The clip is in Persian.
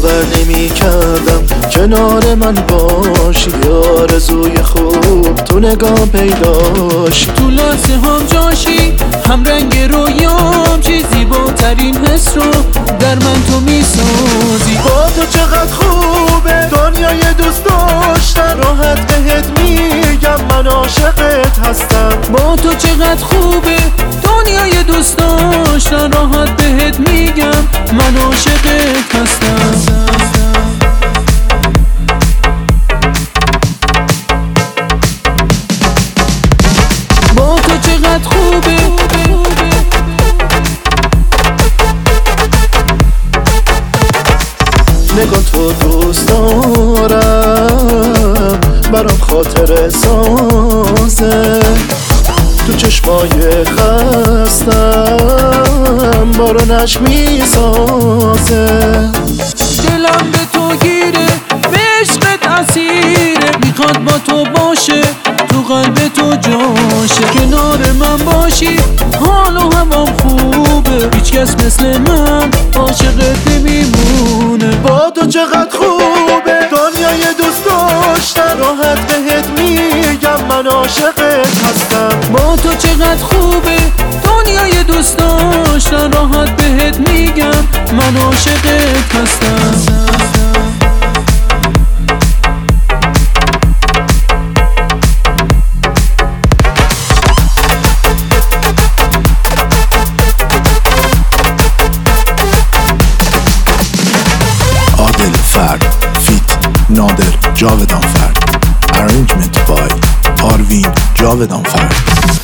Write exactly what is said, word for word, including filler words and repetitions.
باور نمی کردم کنار من باشی، آرزوی خوب تو نگاه پیداش، تو لحظه هم جاشی، هم رنگ رویام، چی زیباترین حس رو در من تو میسازی. با تو چقدر خوبه دنیای دوست داشتن، راحت بهت میگم من عاشقت هستم. با تو چقدر خوبه دنیای دوست داشتن، راحت بهت میگم من عاشقت هستم. با تو چقدر خوبه نگاه تو دوست دارم، برام خاطر سازه، تو چشمای خستم بارونش میسازه. دلم به تو گیره، به عشقت اسیره، میخواد با تو باشه، تو قلب تو جاشه. کنار من باشی حال و هوام خوبه، هیچ کس مثل من عاشقت نمیمونه. با تو چقدر خوبه دنیای دوست داشتن، راحت بهت میگم من عاشقت هستم. با تو چقدر خوبه دنیای دوست داشتن، راحت بهت میگم من عاشقت هستم. عادل فرد فیت نادر جاودان فرد. Arrangement by آروین جاودان فرد.